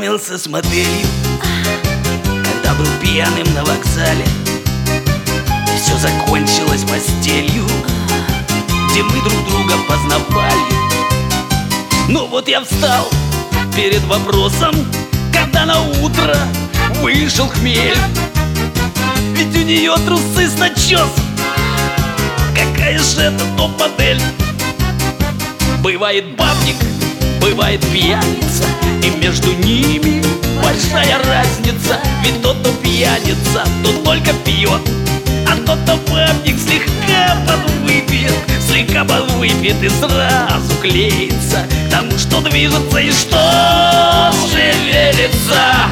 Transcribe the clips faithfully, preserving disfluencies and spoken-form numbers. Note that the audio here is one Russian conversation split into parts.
познакомился с моделью, когда был пьяным на вокзале. И все закончилось постелью, где мы друг друга познавали. Ну вот я встал перед вопросом, когда на утро вышел хмель. Ведь у нее трусы с начесом, какая же это топ-модель. Бывает бабник, бывает пьяница, и между ними большая разница. Ведь тот, кто пьяница, тот только пьет, а тот, кто бабник, слегка подвыпьет. Слегка подвыпьет и сразу клеится к тому, что движется и что шевелится.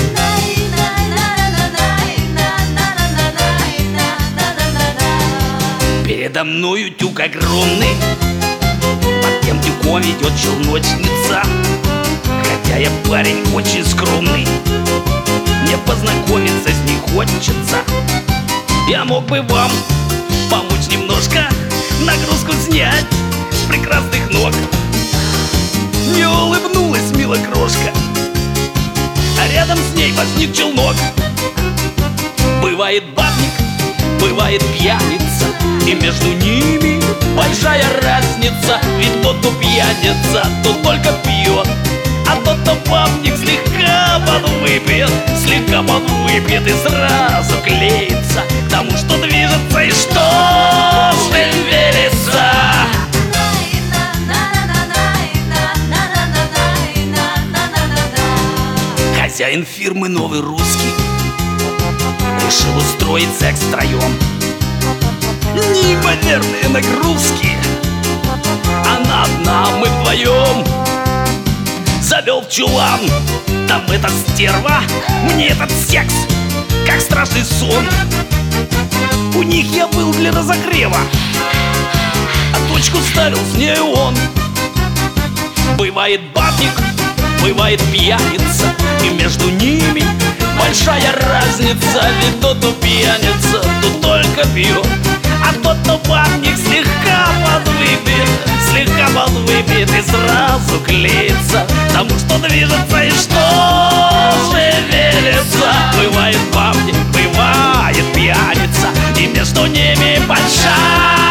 Передо мной утюг огромный, под тем тюком идет челночница. Хотя я парень очень скромный, мне познакомиться с ней хочется. Я мог бы вам помочь немножко нагрузку снять с прекрасных ног. Не улыбнулась мила крошка, а рядом с ней возник челнок. Бывает бабник, бывает пьяница, и между ними большая разница. Ведь тот, кто пьяница, тот только пьет, а тот, кто бабник, слегка подвыпьет. Слегка подвыпьет и сразу клеится к тому, что движется и что шевелится. Хозяин фирмы «Новый русский» решил устроить секс втроем. Неимоверные нагрузки, она одна, мы вдвоем. Завел в чулан, там эта стерва, мне этот секс как страшный сон. У них я был для разогрева, а точку ставил с нею он. Бывает бабник, бывает пьяница, и между ними большая разница. Ведь тот, кто пьяница, тот только пьет, а тот, кто бабник, слегка подвыпьет. Слегка подвыпьет и сразу клеится к тому, что движется и что шевелится. Бывает бабник, бывает пьяница, и между ними большая